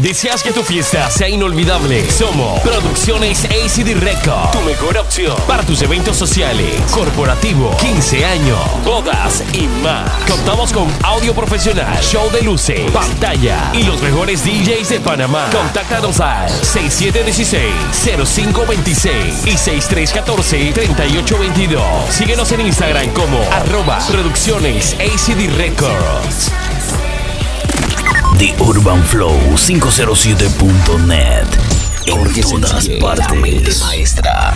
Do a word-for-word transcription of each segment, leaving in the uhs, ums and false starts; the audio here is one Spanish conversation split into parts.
¿Deseas que tu fiesta sea inolvidable? Somos Producciones A C D Records, tu mejor opción para tus eventos sociales, corporativos, quince años, bodas y más. Contamos con audio profesional, show de luces, pantalla y los mejores D Js de Panamá. Contáctanos al seis siete uno seis, cero cinco dos seis y seis tres uno cuatro, tres ocho dos dos. Síguenos en Instagram como arroba Producciones A C D Records. The Urban Flow quinientos siete punto net. En todas partes. La mente maestra.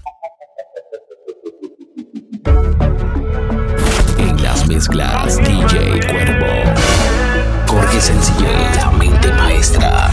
En las mezclas D J Cuervo. Jorge Sencillez, la mente maestra.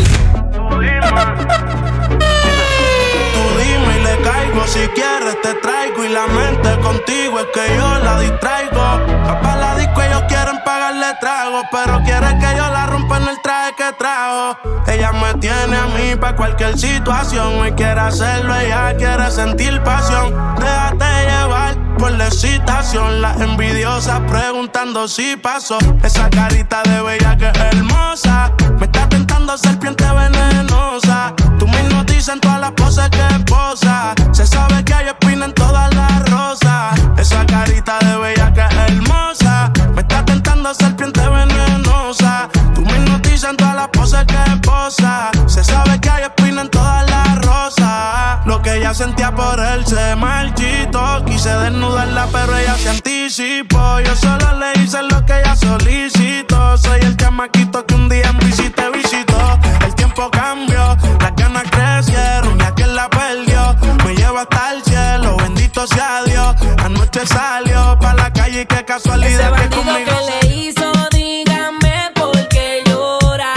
Tú dime y le caigo, si quieres te traigo. Y la mente contigo es que yo la distraigo. Papá la disco, ellos quieren pagarle trago, pero quiere que yo la rompa en el traje que trajo. Ella me tiene a mí pa' cualquier situación. Hoy quiere hacerlo, ella quiere sentir pasión. Déjate llevar por la excitación. Las envidiosas preguntando si pasó. Esa carita de bella que es hermosa. Me está tentando serpiente venenosa. Tú mismo dicen todas las poses que posa. Se sabe que hay espina en todas las rosas. Esa carita de bella que es hermosa. Me está tentando serpiente venenosa. Tú mismo dicen todas las poses que posa. Se sabe que hay espina en todas las rosas. Lo que ella sentía por él se marchitó. Quise desnudarla pero ella se anticipó. Yo solo le hice lo que ella solicitó. Soy el chamaquito que un día en bici te visitó. El tiempo cambió, las ganas crecieron y aquel la perdió. Me lleva hasta el cielo, bendito sea Dios. Anoche salió pa' la calle y qué casualidad que conmigo que le hizo, dígame por qué llora.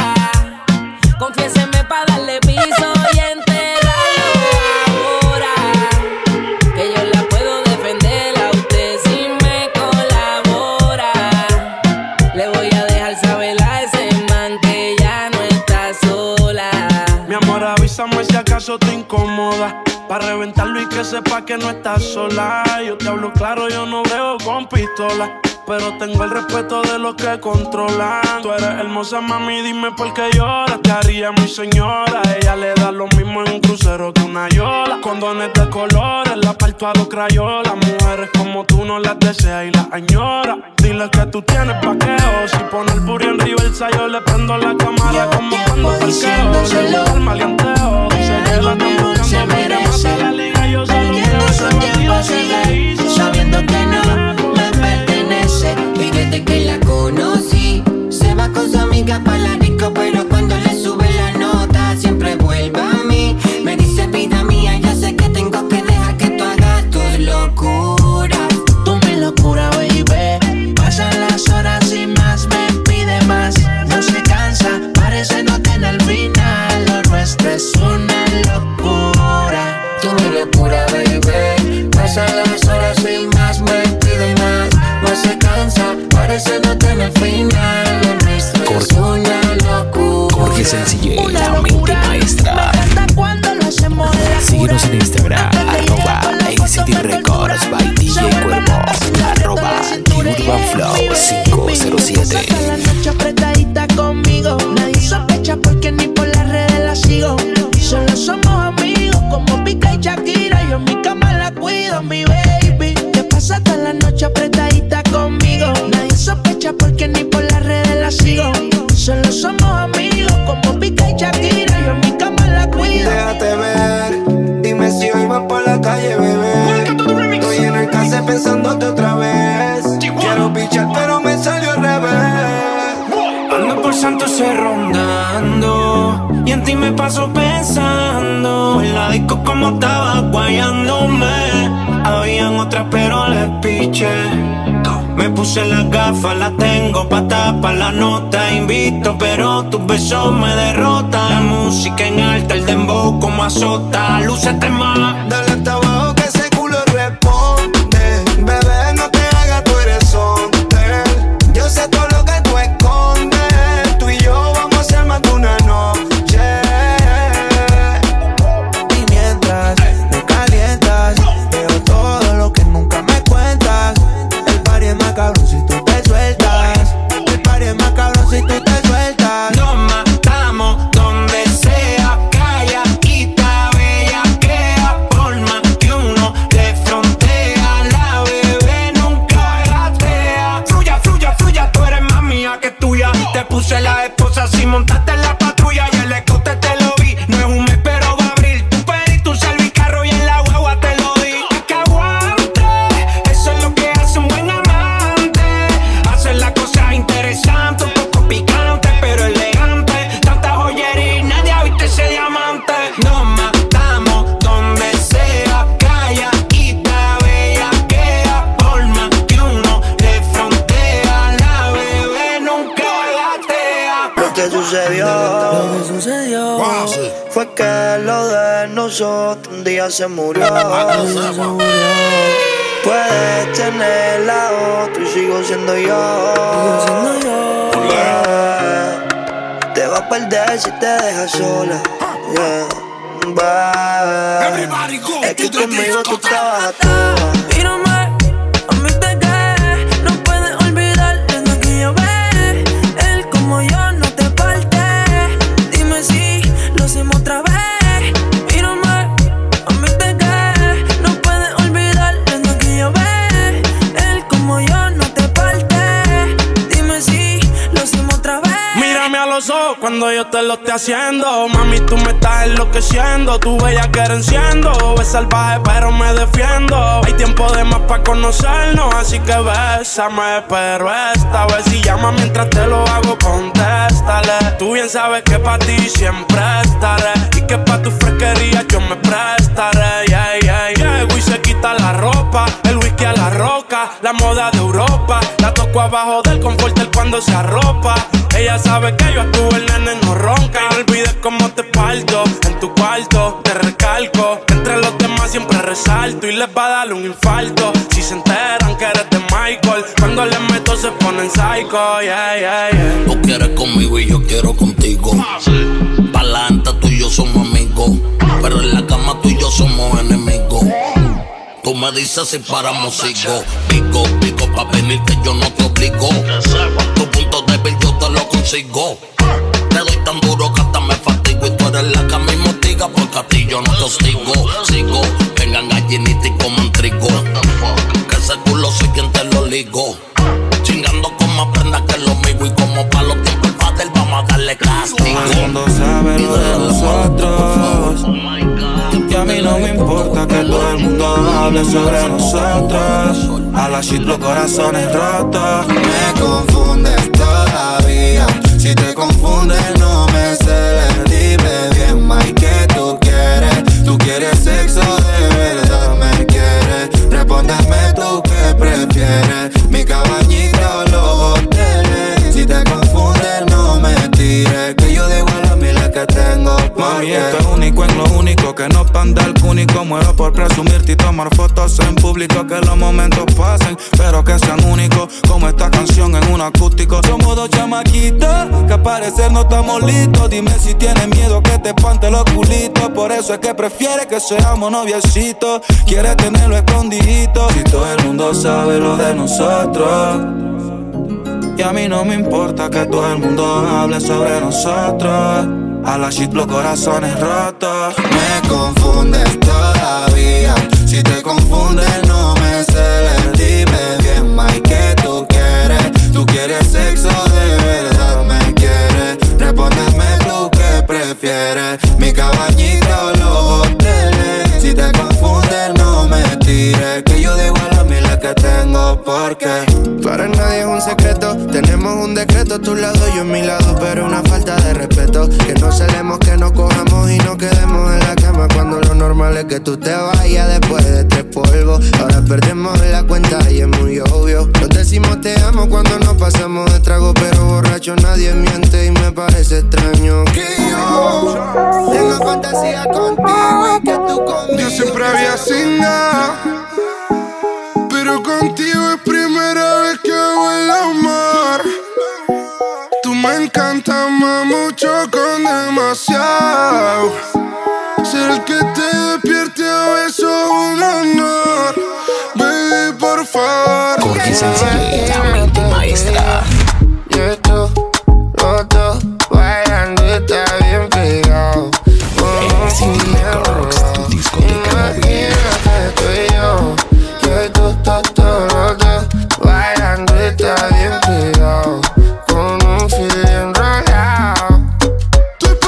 Confiéseme pa' darle piso y enterrarlo ahora. Que yo la puedo defender a usted si me colabora. Le voy a dejar saber a ese man que ya no está sola. Mi amor, avísame si acaso te incomoda, pa' reventarlo y que sepa que no estás sola. Yo te hablo claro, yo no brego con pistola, pero tengo el respeto de los que controlan. Tú eres hermosa, mami, dime por qué lloras. Te haría mi señora. Ella le da lo mismo en un crucero que una yola. Condones de colores, la parto a los crayolas. Mujeres como tú no las desea y las añora. Dile que tú tienes paqueo. Si pone el burro en reversa, yo le prendo la cámara como cuando parqueo. Le gusta el maleanteo. Dice que la están buscando, mira, mata la liga. Yo solo quiero ese bandido que le hizo. Sabiendo que no me pertenece. Y desde que la conocí, se va con su amiga pa' la disco, pero cuando le sube la nota siempre vuelve a mí. Me dice vida mía, yo sé que tengo que dejar que tú hagas tus locuras. Tú mi locura, baby. Pasan las horas y más me pide más. No se cansa, parece no tener final. Lo nuestro es una locura. Tú mi locura, baby. Pasan las horas y más me pide más. No se cansa, parece no tener final. Lo nuestro es una locura. Jorge Sencillez, la mente maestra. Síguenos en Instagram, arroba A C D Records by D J Cuervo, arroba The Urban Flow quinientos siete. Pasa la noche apretadita conmigo. Nadie sospecha porque ni por las redes la sigo. Solo somos amigos como Pica y Shakira. Yo en mi cama la cuido, mi baby. Que pasa toda la noche apretadita conmigo. Nadie sospecha porque ni por las redes la sigo. Solo somos amigos como Pica y Shakira. Yo en mi cama la cuido. Déjate ver, dime si hoy van por la calle, bebé. Estoy en el case pensándote otra vez. Quiero pichar pero me salió al revés. Ando por Santurce rondando y en ti me paso pensando. En la disco como estaba guayándome. Habían otras pero les piché. Me puse las gafas, las tengo pa' tapar la nota. Invito pero tus besos me derrotan. La música en alta, el dembow como azota. Lúcete más. Dale hasta abajo que ese culo responde. Bebé, no te hagas, tú eres sonter. Yo sé todo lo que tú escondes. Tú y yo vamos a ser más de una noche. Y mientras me calientas, veo todo lo que nunca me cuentas. El party es más cabrón si tú te sueltas. El party es más cabrón si tú te sueltas. Nos matamos donde conmigo y ayer le conté, te lo vi. No es un mes, pero va a abrir. Tú pediste un servicarro y en la guagua te lo di. Pa' que aguante, eso es lo que hace un buen amante. Hacer las cosas interesantes, un poco picante, pero elegante. Tanta joyería y nadie ha visto ese diamante. Nos matamos donde sea, calladita, bellaquea. Por más que uno le frontea, la bebé nunca gatea. Lo que sucedió, Lo que sucedió fue que lo de nosotros un día se murió. Puedes tener la otra y sigo siendo yo. Yeah. Te vas a perder si te dejas sola. Yeah. Bye. Es que conmigo tú estabas a toa. Mírame, a mí te cae. No puedes olvidar desde aquella vez. Él como yo no te parte. Dime si lo hacemos otra vez. Mírame, a mí te cae. No puedes olvidar desde aquella vez. Él como yo no te parte. Dime si lo hacemos otra vez. Mírame a los ojos cuando yo te lo esté haciendo. Mami, tú me estás enloqueciendo. Tu bella que enciendo. Es salvaje pero me defiendo. Hay tiempo de más para conocernos, así que bésame. Pero esta vez si llama mientras te lo hago, contéstale. Tú bien sabes que pa' ti siempre estaré. Y que pa' tu fresquería yo me prestaré. Yeah, yeah, yeah. Llego y se quita la ropa. El whisky a la roca. La moda de Europa. La toco abajo del confort él cuando se arropa. Ella sabe que yo estuve, el nene no ronca. Y no olvides cómo te parto en tu cuarto, te recalco. Entre los demás siempre resalto. Y les va a dar un infarto si se enteran que eres de Michael. Cuando les meto se ponen psycho, yeah, yeah, yeah. Tú quieres conmigo y yo quiero contigo. Pa'lante tú y yo somos amigos, pero en la cama tú y yo somos enemigos. Tú me dices si paramos sigo. Pico, pico, pa' venirte yo no te obligo. Tu punto débil yo te lo consigo. Te doy tan duro que hasta me fatigo. Y tú eres la que me motiga porque a ti yo no te hostigo. Sigo, vengan gallinitas y coman trigo. Que ese culo soy quien te lo ligo. Chingando con más prendas que lo mío. Y como pa' los tiempos el padre vamos a darle castigo. Todo el mundo sabe lo de nosotros. Y a mí no me importa que todo el mundo hable sobre nosotros. A la shit los corazones rotos. Me confundes todavía. Si te confundes no me celes. Dime bien, Mike, ¿qué tú quieres? ¿Tú quieres sexo de verdad? ¿Me quieres? Respóndeme tú qué prefieres. Mi cabañita o los hoteles. Si te confundes no me tires. Que yo de igual a miles que tengo. Mami, esto es único en lo único. Que no panda el cúnico. Muero por presumirte y tomar fotos en público. Que los momentos pasen, pero que sean únicos. Como esta canción en un acústico. Somos dos chamaquitos que al parecer no estamos listos. Dime si tienes miedo que te espante los culitos. Por eso es que prefieres que seamos noviecitos. Quieres tenerlo escondidito. Si todo el mundo sabe lo de nosotros. Y a mí no me importa que todo el mundo hable sobre nosotros. A la shit los corazones rotos. Me confundes todavía. Si te confundes no me celes. Dime bien, Mike, ¿qué tú quieres? ¿Tú quieres sexo de verdad? ¿Me quieres? Respóndeme tú qué prefieres. Mi cabañita o los hoteles. Si te confundes no me tires. Que yo de igual a miles que tengo. Porque para nadie es un secreto. Tenemos un decreto, tu lado yo en mi lado. Pero una falta de respeto. Que no celemos, que no cojamos y no quedemos en la cama. Cuando lo normal es que tú te vayas después de tres polvos. Ahora perdemos la cuenta y es muy obvio. Nos decimos te amo cuando nos pasamos de trago. Pero borracho nadie miente y me parece extraño que yo tengo fantasía contigo y que tú conmigo. Yo siempre había sin nada, pero contigo es primera vez que hago el amor. Tú me encantas más mucho con demasiado. Ser el que te despierte a besos es un honor. Baby, por favor. Jorge Sencillo, la mente maestra. Yo estoy roto, bailando y está bien pegado. Records, tu discoteca móvil. Estoy yo, que tú estás todo roto, bailando y está bien pegado, con un feeling enrollado. Estoy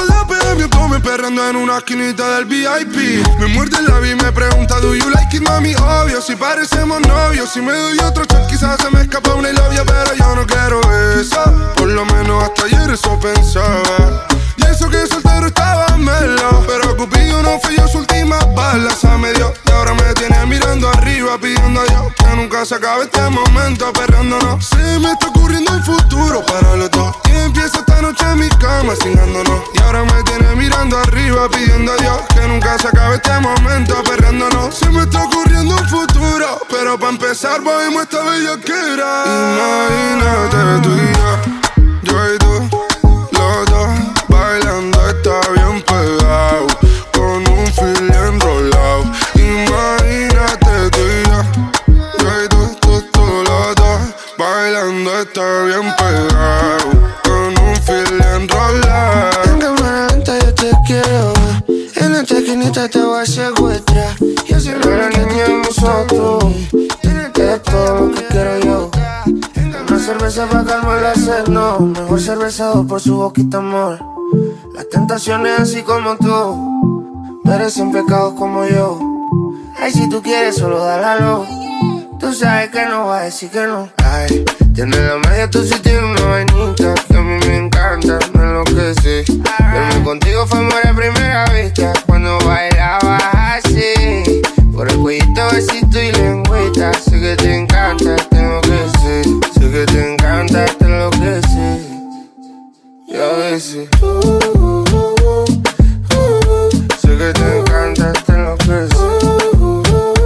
en una esquinita del V I P. Me muerde el labio y me pregunta, do you like it, mami? Obvio, si parecemos novios. Si me doy otro shot quizás se me escapa una labia, pero yo no quiero eso. Por lo menos hasta ayer eso pensaba. Y eso que soltero estaba melo, pero Cupido no fue yo su última bala. Se me dio y ahora me tiene mirando arriba, pidiendo a Dios que nunca se acabe este momento, perreándonos. Se me está ocurriendo un futuro para los dos, y empieza esta noche en mi cama cingándonos. Y ahora me tiene mirando arriba, pidiendo a Dios que nunca se acabe este momento, perreándonos. Se me está ocurriendo un futuro, pero para empezar bebimos esta bellaquera. Imagínate tú y yo, yo y tú, los dos bailando, está bien pegado, con un fil enrolado. Imagínate tú y yo, yo y tú, tú, tú, los dos bailando, está bien pegado, con un fil enrolado. En cámara lenta yo te quiero ver, en esta esquinita te voy a secuestrar. Yo soy la niña de nosotros, es todo lo que quiero yo. Una cerveza pa' calmar la sed, no. Mejor cervezado por su boquita, amor. Las tentaciones así como tú merecen pecados como yo. Ay, si tú quieres solo dálalo. Tú sabes que no vas a decir que no. Ay, tienes la magia, tú sí tienes una vainita que a mí me encanta, me enloquece. Verme contigo fue amor a primera vista, cuando bailabas así. Por el cuellito, besito y lengüita. Sé que te encanta, te enloquece. Sé que te encanta, te enloquece. Y a veces uh, uh, uh, uh, sé que te encanta, te enloquece. uh, uh,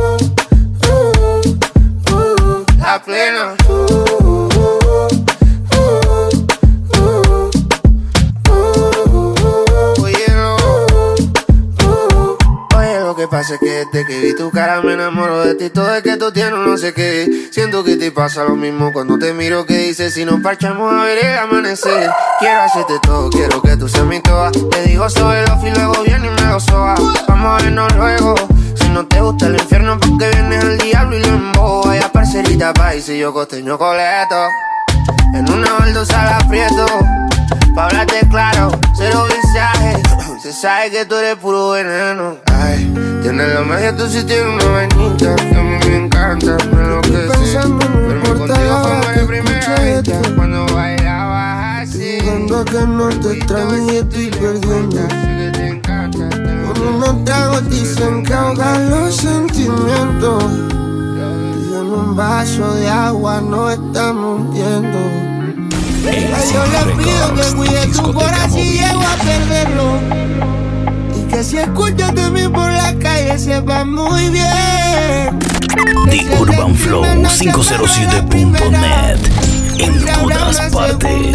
uh, uh, La plena. uh, uh, uh, uh, uh, uh, Oye, no. uh, Oye, lo que pasa es que desde que vi tu cara me enamoro de ti. Todo es que tú tienes no sé qué. Siento que te pasa lo mismo cuando te miro. Que dices si nos parchamos a ver el amanecer. Quiero hacerte todo, quiero que tú seas mi toa. Te digo sobre los y luego viene y me lo soba. Vamos a vernos luego. Si no te gusta el infierno porque vienes al diablo y lo emboba. Vaya parcerita país y yo costeño coleto. En una baldosa la aprieto. Pa' hablarte claro, cero mensajes. Se sabe que tú eres puro veneno. Ay, tienes la magia, tú sí tienes una vainita que a mí me encanta, me enloquece. Verme contigo fue amor de primera vista, cuando bailabas así. Cuando que no te extraño y estoy perdiendo. Sé que te encanta, te Con unos tragos dicen que ahogan los sentimientos. Y en un vaso de agua nos estamos viendo. Yo le pido que cuide tu corazón si llego a perderlo. Y que si escuchas de mí por la calle sepa muy bien The Urban Flow quinientos siete punto net. En todas partes.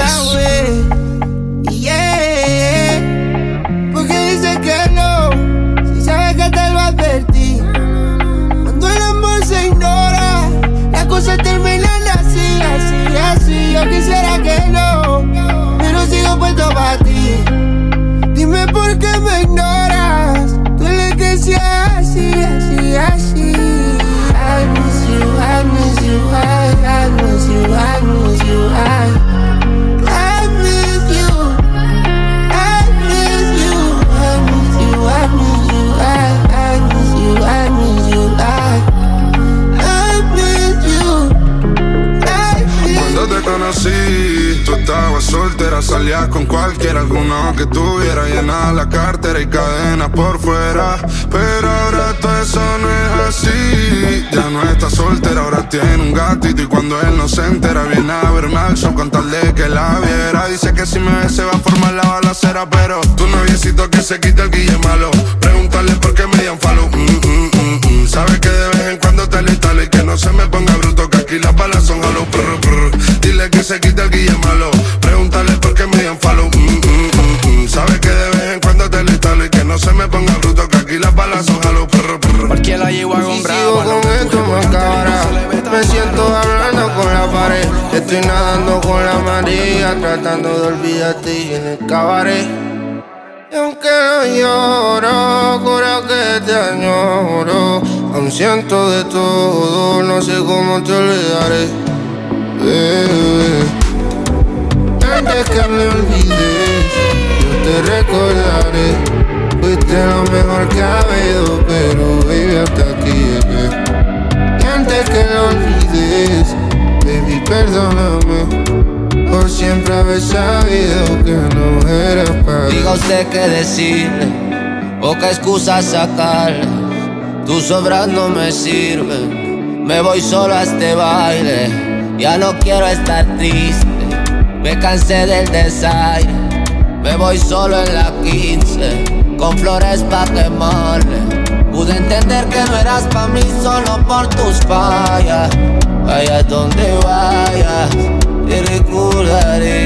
Yeah. Porque dice que no, si sabe que te lo advertí. Cuando el amor se ignora, las cosas terminan así, así, así. Yo quisiera que no, pero sigo puesto para ti. Dime por qué me ignoras, duele que sea así, así, así. I miss you, I miss you, I, I miss you, I miss you, I, I miss you, I miss you, I miss you, I miss you, I, I miss you, I miss you, I, I miss you, I miss you. Cuando te conocí, tú estabas soltera, salías con cualquiera, alguno que tuviera llena la cartera y cadenas por fuera. Pero ahora todo eso no es así. Ya no está soltera, ahora tiene un gatito y cuando él no se entera viene a verme al show con tal de que la viera. Dice que si me ve se va a formar la balacera, pero tu noviecito que se quita el guille malo. Pregúntale por qué me dio follow. Mm, mm, mm, mm. Sabe que de vez en cuando te le instalo y que no se me ponga bruto, que aquí las balas son hollow. Prr, prr. Dile que se quita el guille malo. Pregúntale por qué me dio follow. Mm, mm, mm, mm. Sabe que de vez en cuando te le instalo y que no se me ponga bruto, que aquí las balas son hollow. Prr, prr. Porque la llevo a comprar. Si sigo con esto me acabará. Me siento hablando con la pared. Estoy nadando con la María, tratando de olvidarte y en el cabaret. Y aunque no lloro, juro que te añoro. Aún siento de todo, no sé cómo te olvidaré. Bebé. Antes que me olvides, yo te recordaré. Fuiste darte lo mejor que ha habido, pero baby, hasta aquí llegué. Y antes que lo olvides, baby, perdóname por siempre haber sabido que no eras para mí. Diga usted qué decirle, poca excusa sacarle. Tus obras no me sirven, me voy solo a este baile. Ya no quiero estar triste, me cansé del desaire. Me voy solo en la quince, con flores pa' quemarle. Pude entender que no eras pa' mí solo por tus fallas. Vaya donde vayas, te recordaré.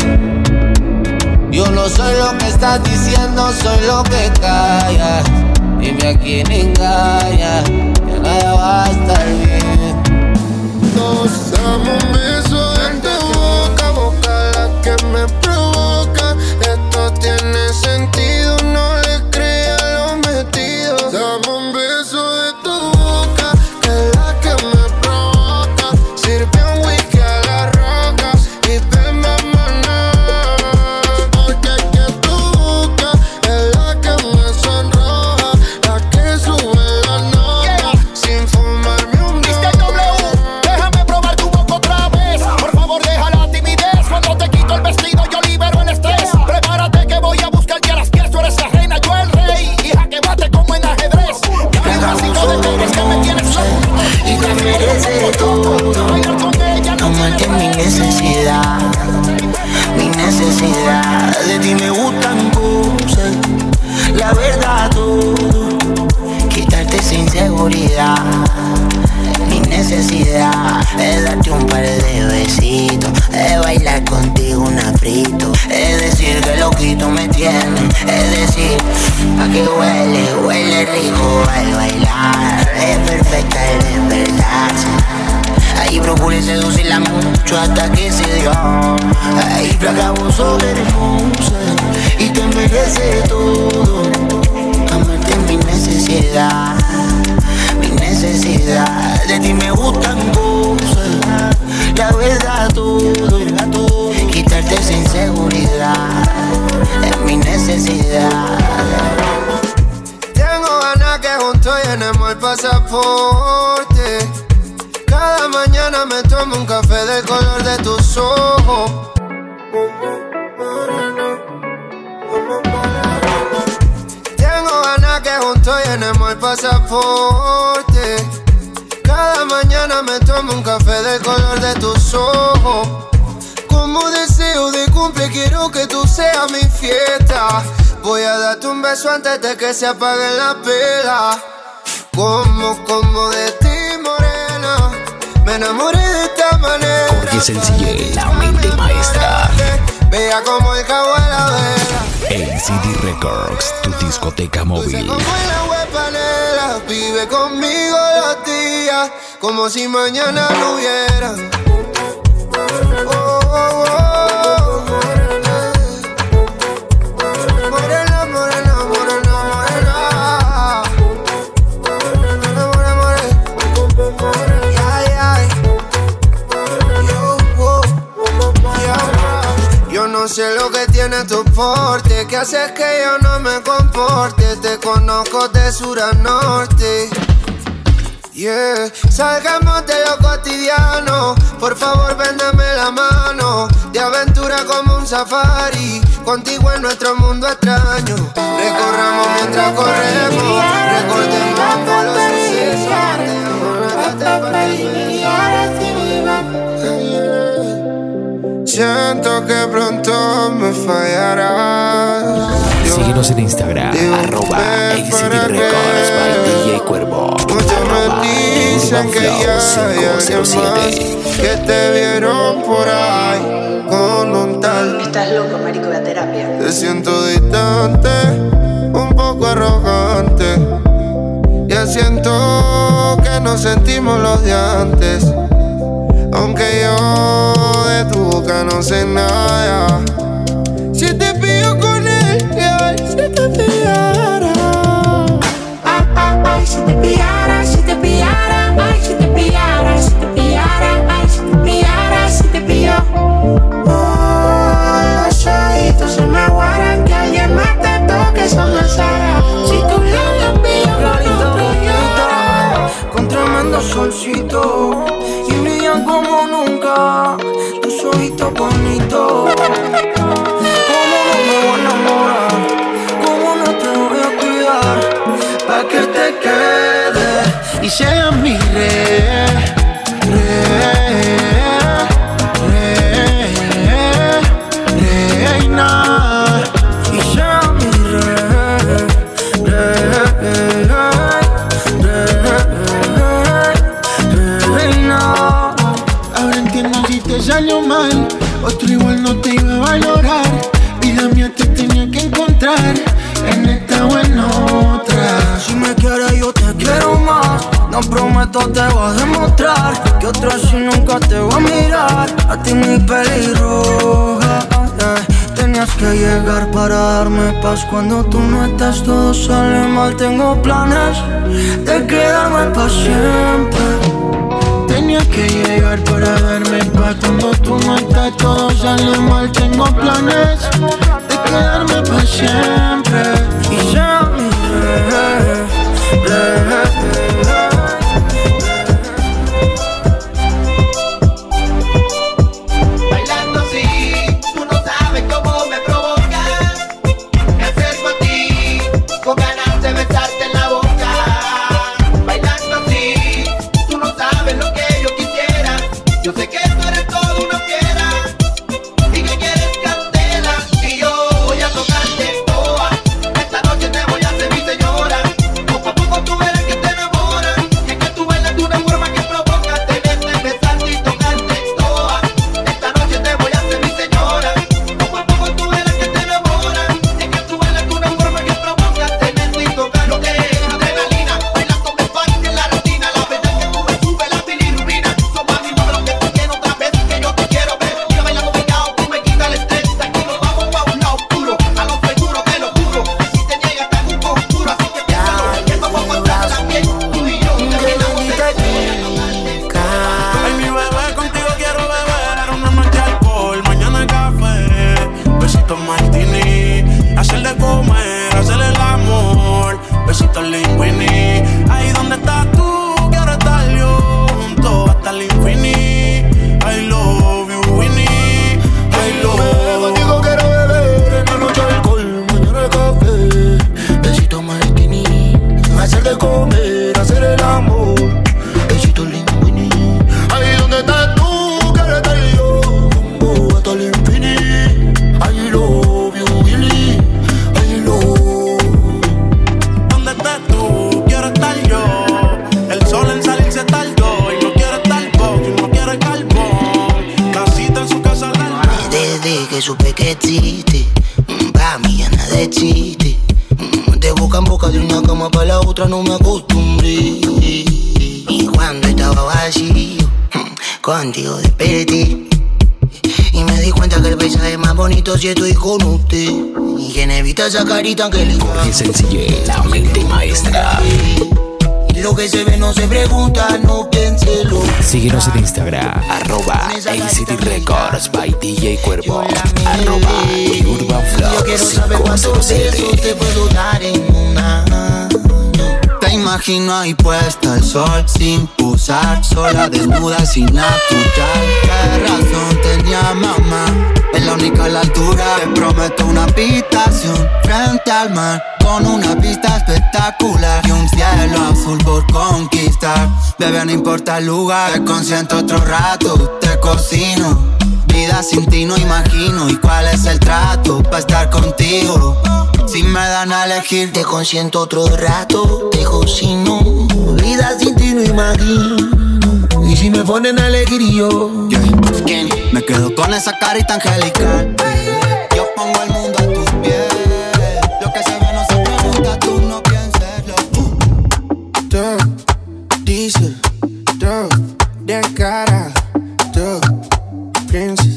Yo no soy lo que estás diciendo, soy lo que callas. Dime a quién engaña, que nada va a estar bien. Nos damos un beso en tu boca, boca la que me provoca. Esto tiene sentido, no le crea lo metido. Dame un beso de tu boca, que es la que me provoca. Sirve un whisky a la roca y ven mamá, porque es que tu boca es la que me sonroja, la que sube la nota, yeah, sin fumarme un mister W, déjame probar tu boca otra vez. Por favor, deja la timidez. Cuando te quito el vestido, yo libero el estrés. Prepárate que voy a buscarte a las pies. Tú eres la reina, yo el rey. Hija, que bate como en ajedrez. Ya me vacilo de cabres que me tienes loco. Y te mereces todo. Amarte es mi necesidad, mi necesidad. De ti me gustan cosas, la verdad todo. Quitarte esa inseguridad, mi necesidad. Es darte un par de besitos, es bailar contigo un afrito. Es decir que loquito me tiene, es decir, a que huele, huele rico al bailar. Es perfecta, es verdad. Ahí procuré seducirla mucho hasta que se dio. Ahí flaca, vos sos hermosa y te mereces todo. Amarte es mi necesidad, mi necesidad. De ti me gustan cosas, la verdad todo. Quitarte esa inseguridad es mi necesidad. Tengo ganas que juntos llenemos el pasaporte. Cada mañana me tomo un café del color de tus ojos. Tengo ganas que juntos llenemos el pasaporte. Cada mañana me tomo un café del color de tus ojos. Como deseo de cumple quiero que tú seas mi fiesta. Voy a darte un beso antes de que se apague la vela. Como, como de ti, morena, me enamoré de esta manera. Jorge Sencillé, la mente maestra. Vea como el cabo de la vela. A C D Records, tu discoteca móvil. Como en la web panela, vive conmigo los días, como si mañana no hubiera. Oh, oh, oh, oh. Morena, morena, morena, morena. Morena, morena, morena. Ay, ay. Yo, oh, yo, yo no sé lo que tiene tu porte, que haces que yo no me comporte. Te conozco de sur a norte. Yeah, salgamos de lo cotidiano. Por favor, véndeme la mano. De aventura como un safari. Contigo en nuestro mundo extraño. Recorramos mientras corremos. Recordemos por los sucesos. Siento que pronto me fallarás. Síguenos en Instagram, arroba A C D Records by D J Cuervo. Muchos me dicen que ya hay alguien más, que te vieron por ahí con un tal. Estás loco, marico, de terapia. Te siento distante, un poco arrogante. Ya siento que nos sentimos los de antes. Aunque yo de tu boca no sé nada. Si te pillo con él, ay, si te pillara. Ay, ay, ay, si te pillara, si te pillara. Ay, si te pillara, si te pillara. Ay, si te pillara, si te pilló. Oh, los ojitos se me aguaran, que alguien más te toque, son las aras. Si tú sea mi re, re, re, reina. Y sea mi re, re, re, reina. Ahora entiendo si te salió mal, otro igual no te iba a valorar. Vida mía te tenía que encontrar en esta o en otra. Si me quieres yo te quiero más. No prometo te voy a demostrar que otra así nunca te voy a mirar. A ti mi pelirroja, yeah. Tenías que llegar para darme paz. Cuando tú no estás todo sale mal. Tengo planes de quedarme para siempre. Tenía que llegar para darme paz. Cuando tú no estás todo sale mal. Tengo planes de quedarme para siempre. Y sea mi re, re, re. Bailando así, tú no sabes cómo me provoca. Me acerco a ti, con ganas de besarte en la boca. Bailando así, tú no sabes lo que yo quisiera. Yo sé que tú eres todo una fiera y que quieres candela. Y yo voy a tocarte toa. Esta noche te voy a hacer mi señora. Poco a poco tú verás que te enamoras. Y es que tú bailas de una forma que provoca tenerte, besarte y tocarte toa. Esta noche te voy a hacer mi señora. Poco a poco tú verás que te enamoras. Y es que tú bailas de una forma que provoca tenerte y tocarte. Lo que es adrenalina, bailando me parte en la rutina. La verdad que tú me sube la bilirrubina. Son más mi lo que tú tienes otra vez que yo te quiero ver. Yo bailando pegado, tú me quitas el estrés. Aquí nos vamos pa' un lado oscuro, a lo seguro te lo juro. Y si te niegas te busco oscuro, así que piénsalo. Que vamos a encontrar la piel, tú y yo terminamos de Ay, mi bebé, contigo quiero beber. Una noche alcohol, mañana café. Besitos martini, hacer de comer, hacer el amor. Besitos linguini. Ahí donde estás tú, quiero estar yo junto hasta el infinito. I love you, Winnie. I love you. Contigo quiero beber, una noche alcohol, mañana café. Besito martini, hacer de comer, hacer el amor. Besito linguini. Ahí donde estás tú, quiero estar yo junto hasta el infinito. I love you, Willy. I love. Donde estés tú, quiero estar yo. El sol en salirse tardó y no quiero estar box, no quiero el carbón. La cita en su casa del mar. Desde que supe que existe, mm, pa' mí ya nada de chiste. Mm, De boca en boca, de una cama pa' la otra no me acostumbré. Y cuando estaba vacío, mm, contigo desperté. Y me di cuenta que el paisaje es más bonito si estoy con usted. Y quien evita esa carita angelical. Jorge Sencillez, la mente maestra. Y lo que se ve no se pregunta, no piénselo. Síguenos en Instagram, arroba A C D Records by D J Cuervo, arroba The Urban Flow Yo quiero saber cuántos besos te puedo dar en un año. Te imagino ahí puesta al sol, sin posar, sola, desnuda, sin natural. ¿Qué razón tenía mamá? Es la única a la altura. Te prometo una habitación frente al mar, con una vista espectacular y un cielo azul por conquistar. Bebé, no importa el lugar, te consiento otro rato, te cocino. Vida sin ti no imagino. ¿Y cuál es el trato pa' estar contigo? Si me dan a elegir, te consiento otro rato, te cocino. Vida sin ti no imagino. Y si me ponen a elegir yo, yeah. Skinny, me quedo con esa carita angelical. Yo pongo el mundo a tus pies. Lo que se ve no se pregunta, tú no pienseslo. Duh, diesel, duh, de cara, duh, princess.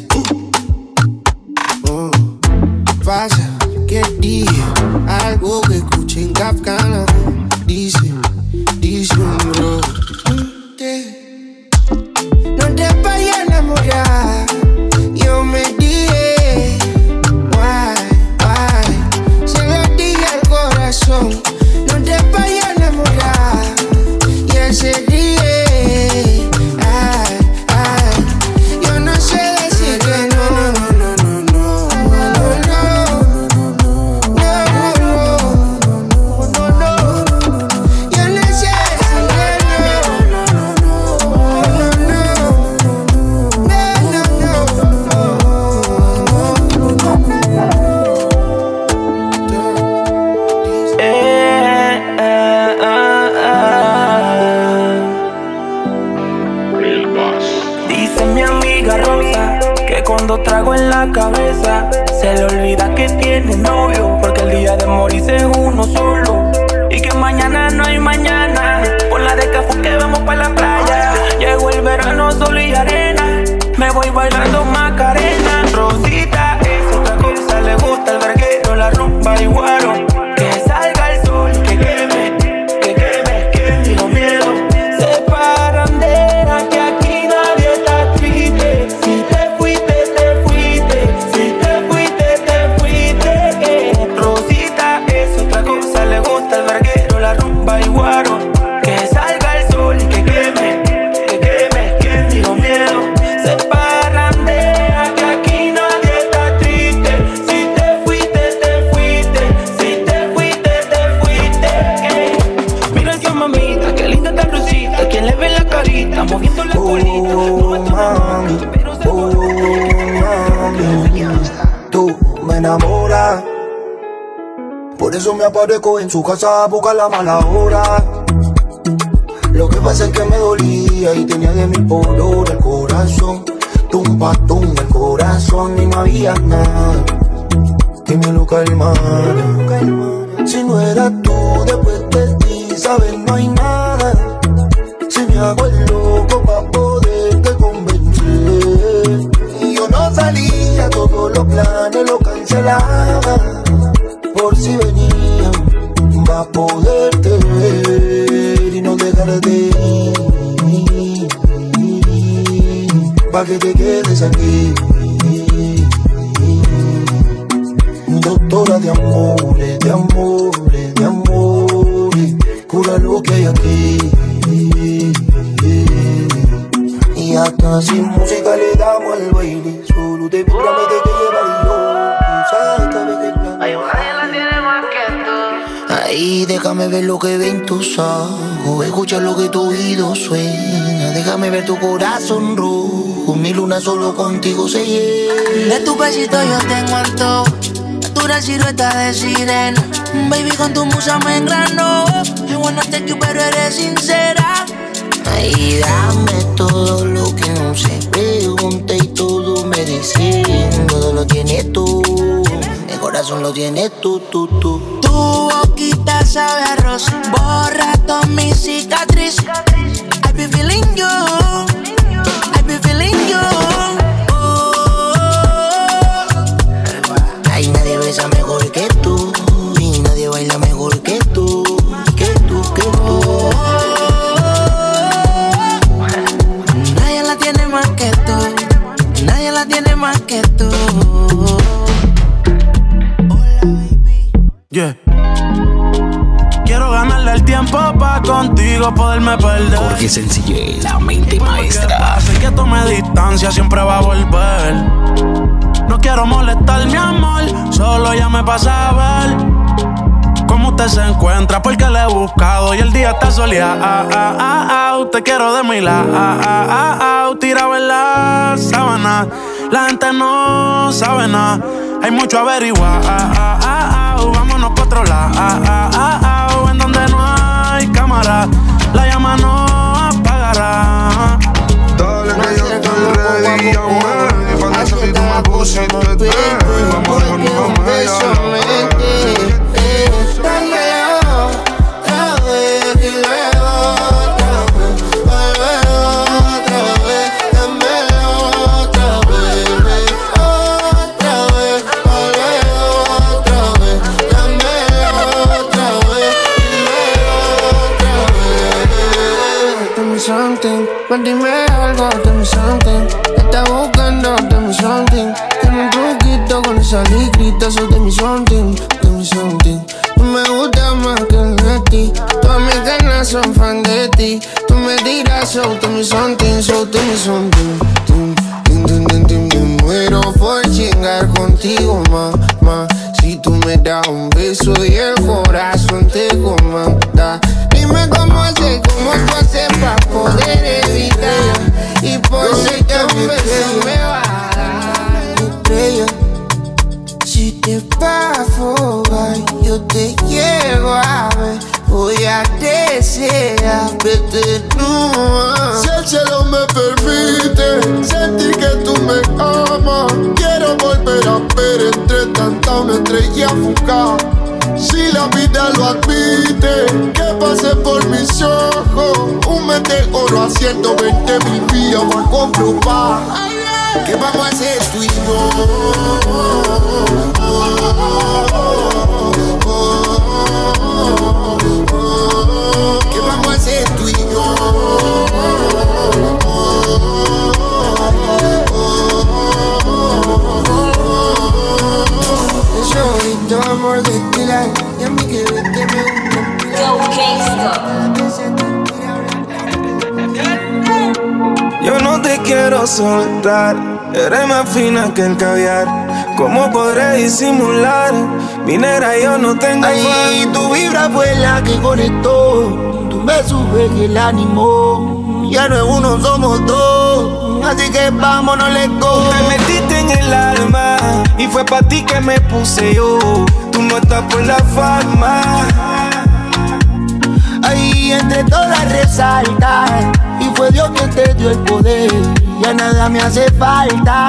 Oh, pasa, que dije algo que escuché en Kafka. Dice, dice un bro. No te vayas a enamorar. Yo me dije, why, why. Se lo dije al corazón. No te vayas a enamorar. Y ese día, ay, ay. Yo no sé decir que no. No, no, no, no, no, no, no, no, no, no, no, no, no, no, la cabeza. Se le olvida que tiene novio, porque el día de morirse es uno solo. Y que mañana no hay mañana. Por la de café que vamos pa' la playa. Llegó el verano, sol y arena. Me voy bailando Macarena. Rosita es otra cosa, le gusta el verguero, la rumba y guaro. Que salga el sol, que queme, que queme, que tengo miedo. Se paran de que aquí nadie está triste. Si te fuiste, te fuiste. Si te fuiste, te fuiste. Eh. Rosita es otra cosa, le gusta el verguero, la rumba y guaro. Que salga el sol, que queme, que queme, que tengo miedo. Se paran de que aquí nadie está triste. Si te fuiste, te fuiste. Si te fuiste, te fuiste. Eh. Mira que mamita, qué linda está Rosita. Quien le ve la carita, moviendo la colita. No es tu mamá, pero se Oh, mami, tú me enamoras. Por eso me aparezco en su casa a buscar la mala hora. Lo que pasa es que me dolía y tenía de mil por hora el corazón. Tumba, tumba el corazón y no había nada que me lo calmara. Si no eras tú, después de ti, sabes, no hay nada. Si me hago el loco pa' poderte convencer. Y yo no salía, todos los planes los cancelaba. Por si venían, va a poderte ver y no dejar de ir. Pa' que te quedes aquí. Doctora de amores, de amores, de amores, cura lo que hay aquí. Y hasta sin música le damos al baile. Solo te promete que lleva yo. Sabes que el plan. Ahí déjame ver lo que ven tus ojos, escucha lo que tu oído suena. Déjame ver tu corazón rojo, mi luna solo contigo se llena. De tu besito yo tengo antojo, dura silueta de sirena. Baby, con tu musa me engranó. I wanna take you, pero eres sincera. Ahí dame todo lo que no se pregunta y todo me dicen. Todo lo tienes tú, mi corazón lo tienes tú, tú, tú. Tu boquita sabe a rosa, borra toda mi cicatriz. I be feeling you, I be feeling you. Ay, nadie besa mejor que tú y nadie baila mejor que tú, que tú, que tú. Nadie la tiene más que tú, nadie la tiene más que tú. Yeah. Quiero ganarle el tiempo pa' contigo poderme perder. Jorge Sencillé, la mente maestra. Sé que tome distancia, siempre va a volver. No quiero molestar, mi amor, solo llame pa' saber cómo usted se encuentra, porque le he buscado y el día está soleado. Ah, ah, ah, ah, te quiero de mi lado. Ah, ah, ah, ah, tirado en la sábana. La gente no sabe nada, hay mucho averiguar. Ah, ah, ah, ah, vámonos pa' otro lado. Ah, ah, ah, ah, en donde no hay cámara, la llama no apagará. Dale que yo estoy ready, llame. Y para eso si tú me pusiste te vamos a ponernos media. Dámelo otra vez y luego otra vez. Vuelve otra vez, dámelo otra vez. Otra vez, vuelve otra vez. Dámelo otra vez y luego otra vez. Dame something, pues dime algo, dame something. Te está buscando, dame something. Tiene un truquito con esa ligrita, so dame something, dame something. Tú me gustas más que el de ti, todas mis ganas son fan de ti. Tú me dirás, so dame something, so dame something. Tum, tum, tum, tum, tum, tum. Me muero por chingar contigo, mamá. Si tú me das un beso y el corazón te comanda. Dime cómo haces, cómo tú haces pa' poder evitar. Y por si te un beso me va a dar estrella. Si te vas a afogar, yo te llego a ver. Voy a desear verte nua. Si el cielo me permite sentir que tú me amas, quiero volver ver entre tanta una estrella fugaz. Si la vida lo admite, que pase por mis ojos un meteoro a ciento veinte mil millas para comprobar. ¿Qué vamos a hacer tú y yo? ¿Qué vamos a hacer tú y yo? Ese bonito amor de tequila y a mí que ves que me gusta. Yo, Yo no te quiero soltar, eres más fina que el caviar. ¿Cómo podré disimular? Mi negra, yo no tengo Ay, fan. tu vibra fue la que conectó. Tú me subes el ánimo. Ya no es uno, somos dos. Así que vámonos, let's go. Te metiste en el alma y fue pa' ti que me puse yo. Tú no estás por la fama. Ahí entre todas resalta. Y fue Dios que te dio el poder. Ya nada me hace falta.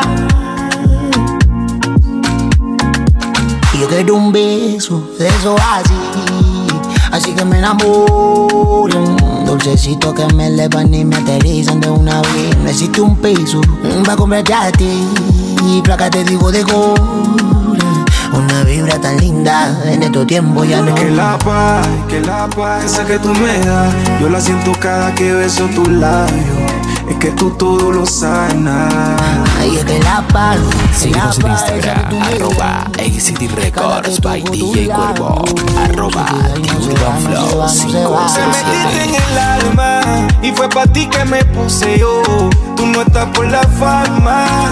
Y yo quiero un beso, de eso así. Así que me enamoro. Dulcecito que me elevan y me aterrizan de una vez. No existe un peso pa' comprarte a ti. Placa te digo de gol. Una vibra tan linda, en estos tiempos ya no. Es que la paz, que la paz, esa que tú me das, yo la siento cada que beso tus labios. Es que tú todo lo sanas. Ay, es que la paz. Síguenos en Instagram, arroba A C D Records by D J Cuervo, arroba Urban Flow cinco cero Me metiste siete. en el alma y fue pa' ti que me puse yo. Tú no estás por la fama.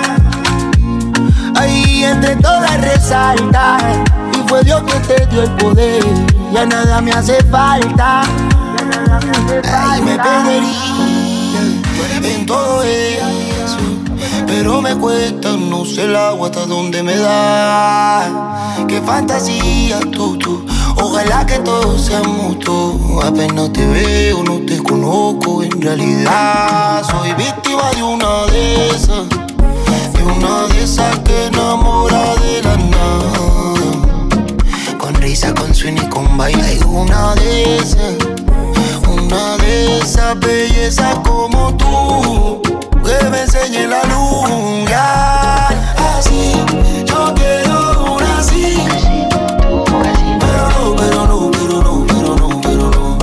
Ahí entre todas resalta. Y fue Dios que te dio el poder. Ya nada me hace falta. Ay, me perdería en todo eso. Pero me cuesta, no sé el agua hasta dónde me da. Qué fantasía, tú, tú. Ojalá que todo sea mutuo. Apenas te veo, no te conozco. En realidad soy víctima de una de esas. De una de esas que enamora de la nada. Con risa, con swing y con baile. Una de esas. Una de esas bellezas como tú. Que me enseñe la luna. Así, yo quiero una así. Pero no, pero no, pero no, pero no, pero no.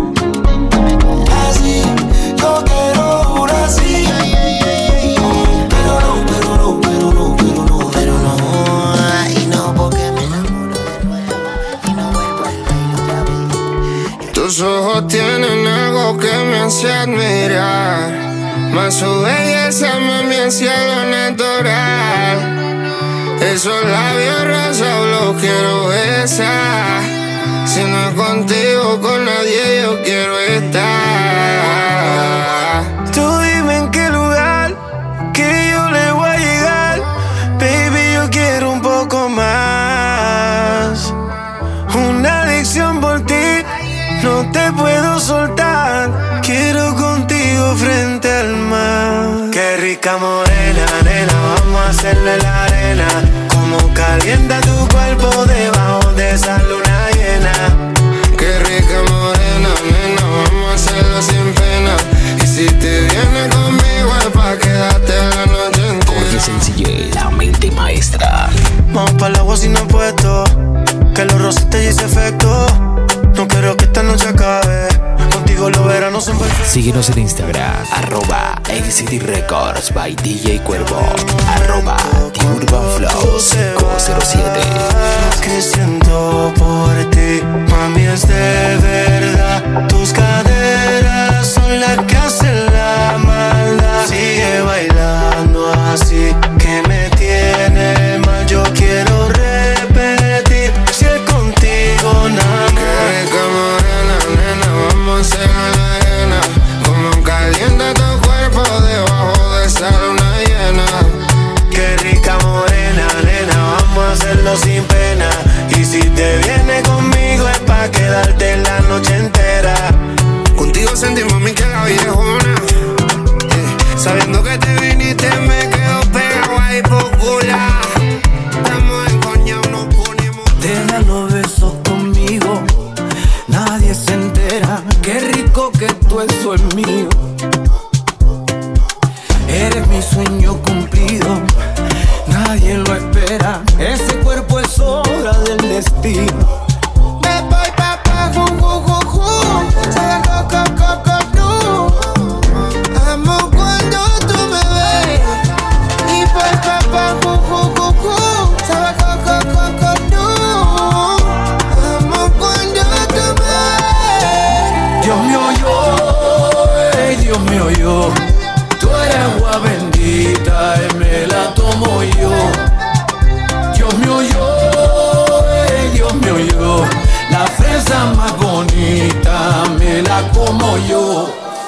Así, yo quiero una así. Pero no, pero no, pero no, pero no, pero no. Y no, porque me enamoro de nuevo. Y no vuelvo al baile otra vez. Tus ojos tienen algo que me hace admirar. Más su belleza, mami, el cielo natural. Esos labios rosas los quiero besar. Si no es contigo, con nadie yo quiero estar. Tú dime en qué lugar que yo le voy a llegar. Baby, yo quiero un poco más. Una adicción por ti, no te puedo soltar. Quiero contigo frente al mar. Qué rica morena, nena, vamos a hacerle la arena. Como calienta tu cuerpo debajo de esa luna llena. Qué rica morena, nena, vamos a hacerlo sin pena. Y si te vienes conmigo es pa' quedarte la noche entera. Oye, sencillez, la mente maestra. Vamos pa'l agua sin apuesto, que los rosas te hice efecto. No quiero que esta noche acabe. Contigo los veranos son perfectos. Síguenos en Instagram, arroba A C D Records by D J Cuervo, arroba Urban Flow cinco cero siete. Que siento por ti, mami, es de verdad. Tus caderas son las que hacen la maldad. Sigue bailando así, que me tiene mal. Yo quiero repetir, si es contigo nada más. Qué rica morena, nena, vamos a hacer la arena. Como calienta tu cuerpo debajo de esa luna llena. Qué rica morena, nena, vamos a hacerlo sin pena. Y si te viene conmigo todo es mío. Eres mi sueño cumplido, nadie lo espera. Ese cuerpo es obra del destino. Me voy pa' pa' ju, ju, ju, ju. Sabe co, co, co, co, no. Amo cuando tú me ves. Y voy pa' pa' ju, ju, ju, ju. Sabe co, co, co, co, no. Amo cuando tú me ves. Dios mío, yo, ey, Dios mío, yo. Tú eres agua bendita y me la tomo yo. Dios mío, yo, ey, Dios mío, yo. La fresa más bonita me la como yo.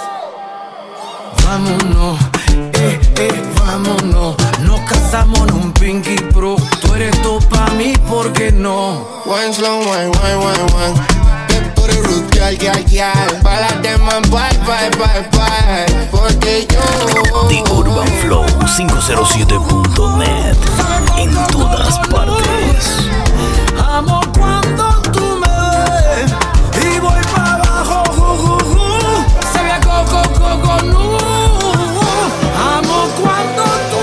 Vámonos, eh, eh, vámonos. Nos casamos en un Pinky Pro. Tú eres todo pa' mí, ¿por qué no? Wine slow, wine, wine, wine, wine. Pepper root, girl, girl, girl. Pa' las demás, bye, bye, bye, bye. Porque yo The Urban Flow quinientos siete punto net. En todas partes. Amo cuando tú me ves y voy para abajo, ju, ju, ju. Se ve a coco, coco, no. Amo cuando tú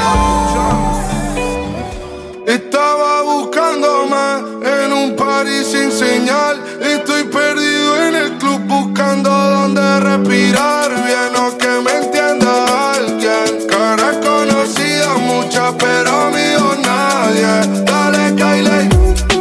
me ves. Estaba buscándome en un party sin señal. Estoy perdido en el club buscando donde respirar. Bien o que me entienda alguien. Caras conocidas muchas, pero mío nadie. Dale, Kylie.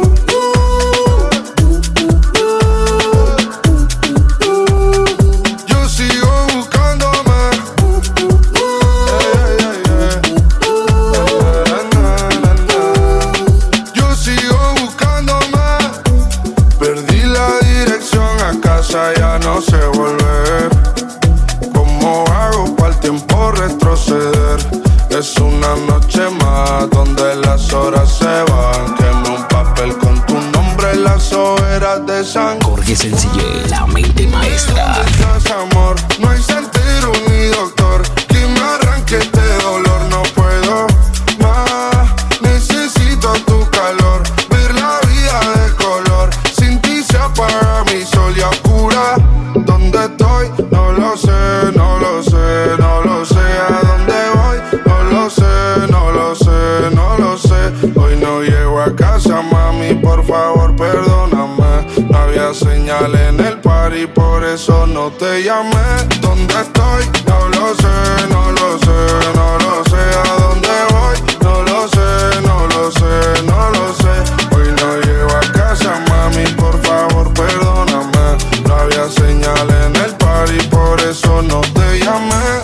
Ya no sé volver. ¿Cómo hago para el tiempo retroceder? Es una noche más donde las horas se van. Quemé un papel con tu nombre en las hogueras de sangre. Jorge Sencillez, la mente maestra. Amor, no hay sentido ni doctor que me arranque este dolor. No puedo más, necesito tu calor. Ver la vida de color. Sin ti se apaga mi sol y oscura. ¿Dónde estoy? No lo sé, no lo sé, no lo sé. ¿A dónde voy? No lo sé, no lo sé, no lo sé. Hoy no llego a casa, mami, por favor, perdóname. No había señal en el party, por eso no te llamé. ¿Dónde estoy? No lo sé, no lo sé, no lo sé. ¿A dónde voy? No lo sé, no lo sé, no lo sé. Hoy no llego a casa, mami, por favor, perdóname. No había señal en el party, por eso no te llamé.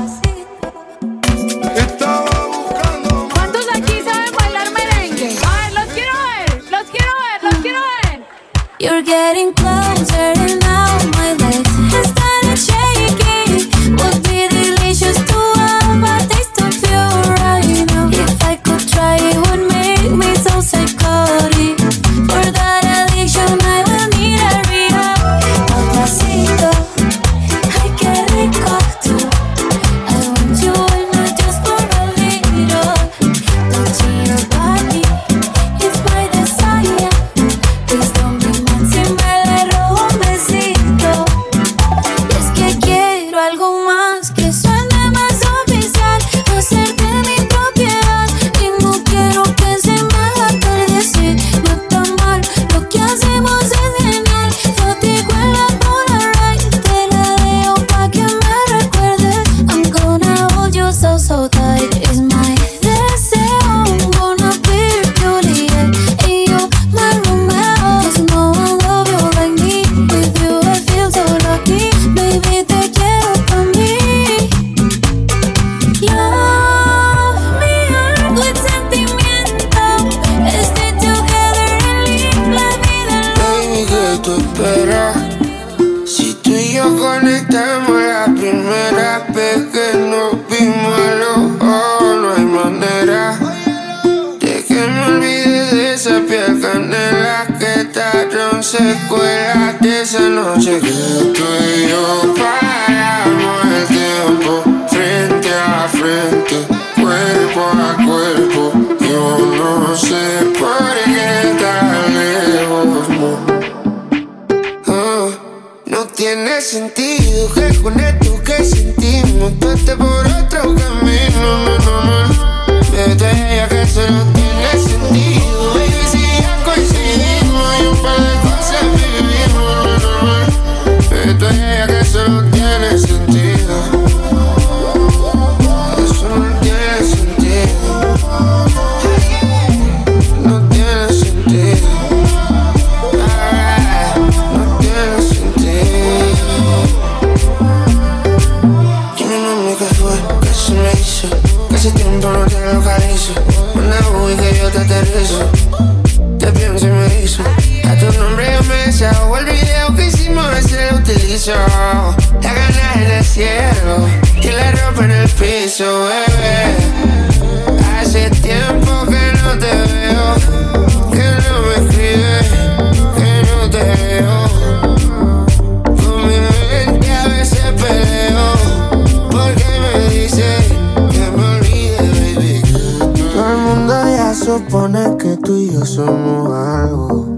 Estaba buscando. ¿Cuántos aquí saben bailar merengue? A ver, los quiero ver, los quiero ver, los quiero ver. You're getting closer and now my legs have started shaking. Would be delicious to have a taste of you right now. If I could try, it would make me so psychotic. For that addiction, I will need a rehab. Papacito, ay qué rico tú. I want you and not just for a little. Touching your body is my desire. Please don't be mad si me le robo un besito. Y es que quiero algo más que suene más oficial. Hacerte mi propiedad y no quiero que se me haga atardecer. No está mal, lo que hacemos es genial. Contigo en la Polaroid te la dejo pa' que me recuerdes. I'm gonna hold you so so tight. It's my deseo. I'm gonna be your Juliet and you my Romeo. 'Cause no one love you like me. With you I feel so lucky. Baby, te quiero pa' mí. Love me hard with sentimiento. Stay together and live la vida Baby, ¿qué tú esperas? Si tú y yo conectamos la primera vez que nos vimos a los ojos, no hay manera de que me olvide de esa piel canela que taron secuelas de esa noche que tú y yo paramos el tiempo frente a frente, cuerpo a cuerpo. Yo no sé por qué tan lejos, no. Ah, no tiene sentido. Que con esto que sentimos tú estés por otro camino. No, no, no. Vete ella que eso no tiene sentido. Baby, si ya coincidimos y un par de cosas vivimos. No, no, no. Vete ella que eso no tiene sentido. Eso no tiene sentido. No tiene sentido. No tiene sentido. Dime qué fue, qué se me hizo. Que hace tiempo no te localizo. Una uy que yo te aterrizo. Te pienso y me hizo. A tu nombre yo me desahogo. El video que hicimos ese lo utilizo. La gana en el cielo y la ropa en el piso, bebé. Hace tiempo que no te veo, que no me escribes, que no te veo. Con mi mente a veces peleo, porque me dice que me olvide, baby. Todo el mundo ya supone que tú y yo somos algo.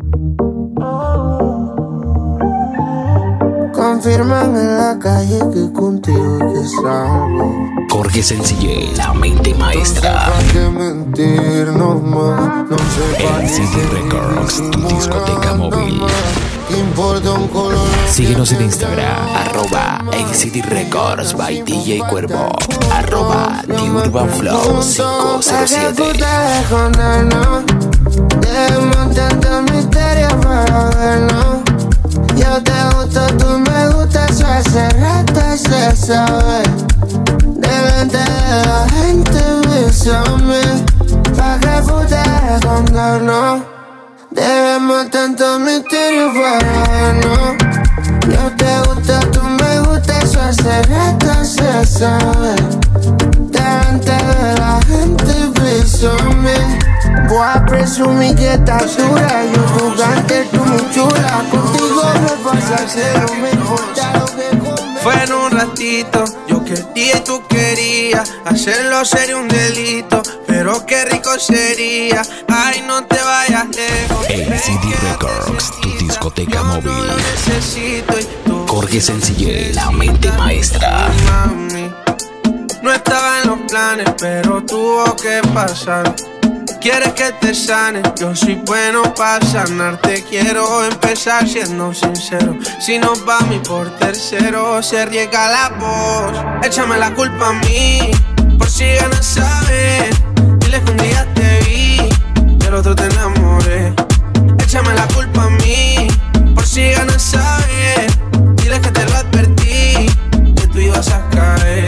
Confirman en la calle que contigo es que salgo. Jorge Sencillez, la mente maestra. No sé pa' qué mentir, no más. No sé pa' A C D Records, tu discoteca móvil. qué importa un color. Síguenos en Instagram, arroba A C D Records by D J Cuervo, arroba The Urban Flow cinco cero siete. de escondernos, debemos tanto misterio para vernos. Yo te gusto, tú me gustas, eso hace rato se sabe. Delante de la gente, bésame. Pa' que puta escondernos, debemos tanto misterio para vernos. Yo te gusto, tú me gustas, eso hace rato se sabe. Delante de la gente, bésame. Voy a presumir que estás dura. Yo jugante, tú muy chula. Contigo me pasa cero, me importa lo que comes. Fue en un ratito, yo quería y tú querías. Hacerlo sería un delito, pero qué rico sería. Ay, no te vayas lejos. A C D Records, tu discoteca móvil. Lo necesito y tú. Jorge Sencillez, la mente maestra. Mami, no estaba en los planes, pero tuvo que pasar. Quieres que te sane, yo soy bueno para sanarte. Quiero empezar siendo sincero. Si nos va a mí por tercero, se riega la voz. Échame la culpa a mí, por si ganas saber. Dile que un día te vi, del otro te enamoré. Échame la culpa a mí, por si ganas saber. Dile que te lo advertí, que tú ibas a caer.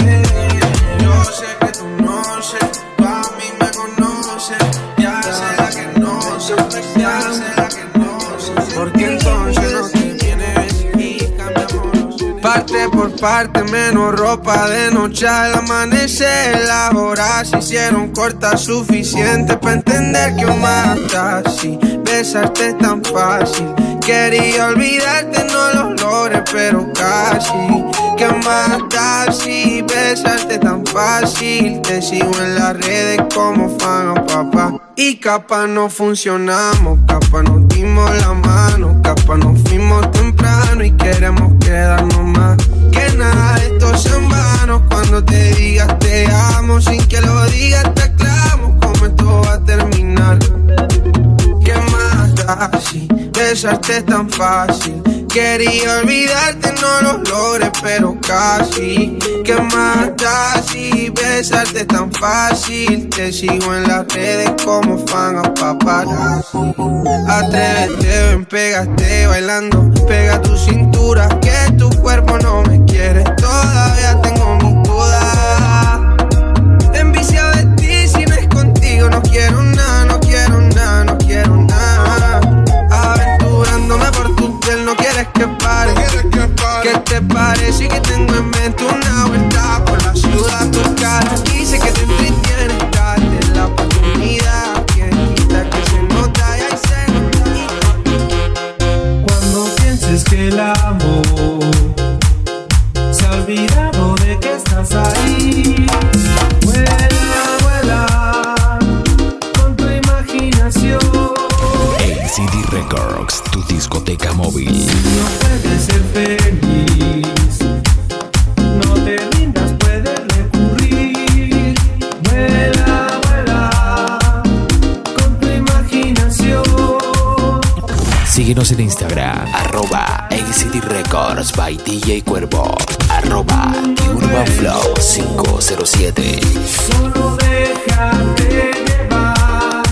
Yo sé que tú no sé, tú a mí me conoces. Ya sé la que no sé, ya sé la que no sé. Porque entonces no te vienes y cambiamos. Parte por parte, menos ropa de noche al amanecer. Las horas se hicieron cortas, suficiente para entender que mata así. Besarte es tan fácil. Quería olvidarte, no lo logré, pero casi. Que mata si besarte tan fácil. Te sigo en las redes como fan a papá. Y capaz no funcionamos, capaz nos dimos la mano, capaz nos fuimos temprano y queremos quedarnos más. Que nada de esto sea en vano. Cuando te digas te amo, sin que lo digas te aclamo cómo esto va a terminar. Que mata si besarte es tan fácil. Quería olvidarte, no lo logré, pero casi. Que mata si besarte es tan fácil. Te sigo en las redes como fan a paparazzi. Atrévete, ven, pégate bailando. Pega tu cintura, que tu cuerpo no me quiere. Todavía tengo mis dudas. Enviciado de ti, si no es contigo no quiero nada, no quiero nada, no quiero nada. Aventurándome por tu piel, no quieres que pare. ¿Qué te parece que tengo en mente una vuelta por la ciudad? Tu cara dice que te entretiene, date la oportunidad. Quien quita que se nota y ahí se nota. Cuando pienses que el amor se ha olvidado de que estás ahí, vuela, vuela con tu imaginación. A C D Records, tu discoteca marca móvil. No puedes ser feliz, no te rindas, puedes recurrir. Vuela, vuela, con tu imaginación. Síguenos en Instagram, arroba A C D Records by D J Cuervo, arroba The Urban Flow cinco cero siete. Solo déjate llevar.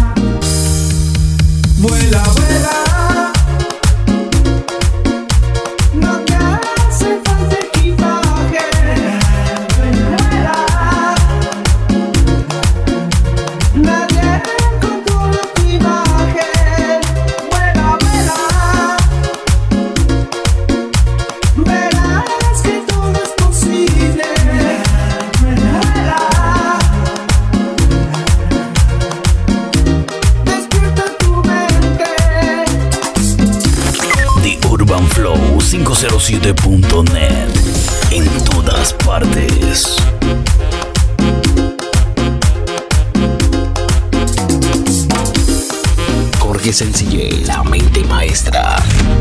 Vuela, vuela, no te hace falta equipaje. Vuela, nadie controla tu imagen. Vuela, vuela, verás que todo es posible. Vuela, despierta tu mente. The Urban Flow cinco cero siete punto net. En todas partes. Jorge Sencille, la mente maestra.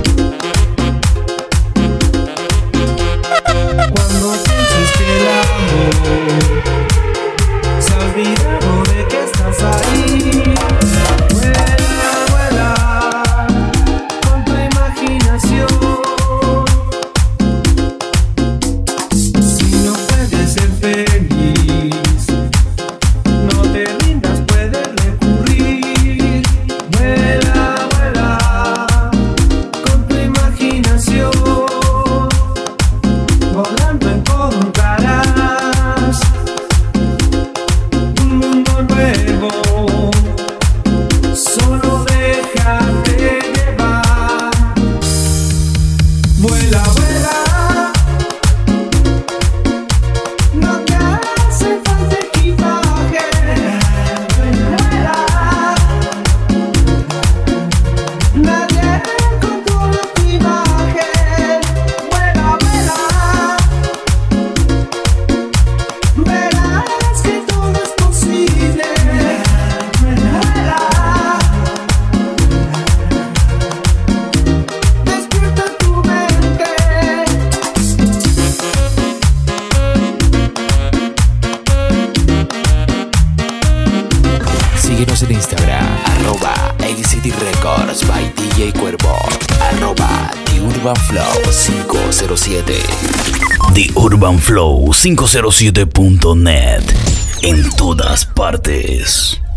Cuando pienses que el amor se ha olvidado de que estás ahí. Vuela, vuela, con tu imaginación. Si no puedes ser feliz, no te rindas, puedes recurrir. Vuela, vuela, con tu imaginación. Volando encontrarás un mundo nuevo. Solo déjate llevar. Vuela, vuela, no te hace falta equipaje. Vuela, nadie controla tu imagen. Vuela, vuela, verás que todo es posible. Vuela, despierta tu mente. Síguenos en Instagram, arroba A C D Records by D J Cuervo, arroba The Urban Flow cinco cero siete. The Urban Flow cinco cero siete punto net. En todas partes.